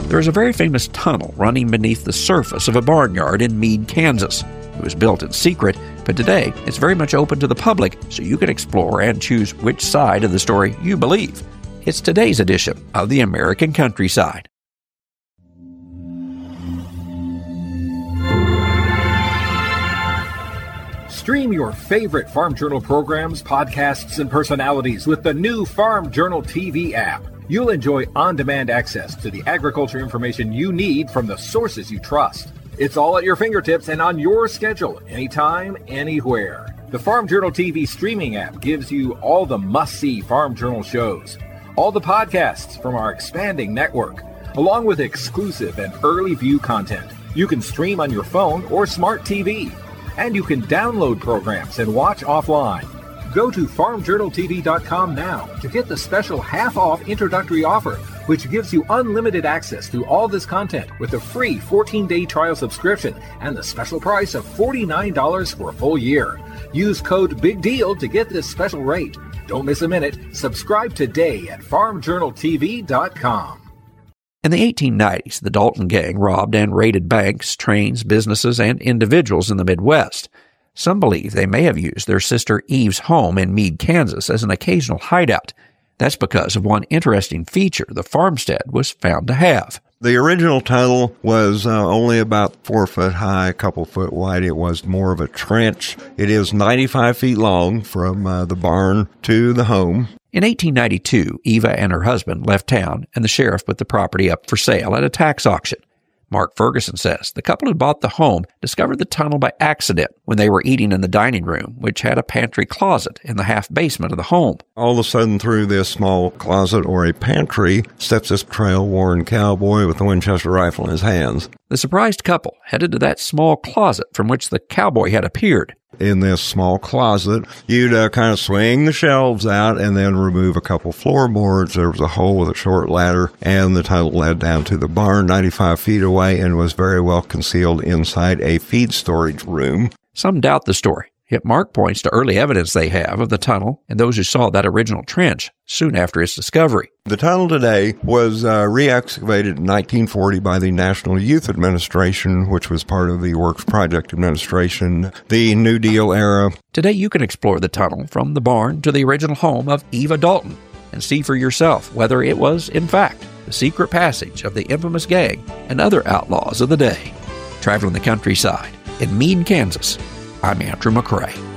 There is a very famous tunnel running beneath the surface of a barnyard in Meade, Kansas. It was built in secret, but today it's very much open to the public, so you can explore and choose which side of the story you believe. It's today's edition of the American Countryside. Stream your favorite Farm Journal programs, podcasts, and personalities with the new Farm Journal TV app. You'll enjoy on-demand access to the agriculture information you need from the sources you trust. It's all at your fingertips and on your schedule, anytime, anywhere. The Farm Journal TV streaming app gives you all the must-see Farm Journal shows, all the podcasts from our expanding network, along with exclusive and early view content. You can stream on your phone or smart TV. And you can download programs and watch offline. Go to farmjournaltv.com now to get the special half-off introductory offer, which gives you unlimited access to all this content with a free 14-day trial subscription and the special price of $49 for a full year. Use code BIGDEAL to get this special rate. Don't miss a minute. Subscribe today at farmjournaltv.com. In the 1890s, the Dalton Gang robbed and raided banks, trains, businesses, and individuals in the Midwest. Some believe they may have used their sister Eve's home in Meade, Kansas as an occasional hideout. That's because of one interesting feature the farmstead was found to have. The original tunnel was only about 4 foot high, a couple foot wide. It was more of a trench. It is 95 feet long from the barn to the home. In 1892, Eva and her husband left town, and the sheriff put the property up for sale at a tax auction. Mark Ferguson says the couple who bought the home discovered the tunnel by accident when they were eating in the dining room, which had a pantry closet in the half basement of the home. All of a sudden, through this small closet or a pantry, steps this trail-worn cowboy with a Winchester rifle in his hands. The surprised couple headed to that small closet from which the cowboy had appeared. In this small closet, you'd kind of swing the shelves out and then remove a couple floorboards. There was a hole with a short ladder, and the tunnel led down to the barn 95 feet away and was very well concealed inside a feed storage room. Some doubt the story, yet Mark points to early evidence they have of the tunnel and those who saw that original trench soon after its discovery. The tunnel today was re-excavated in 1940 by the National Youth Administration, which was part of the Works Project Administration, the New Deal era. Today you can explore the tunnel from the barn to the original home of Eva Dalton and see for yourself whether it was, in fact, the secret passage of the infamous gang and other outlaws of the day. Traveling the countryside in Meade, Kansas, I'm Andrew McCrae.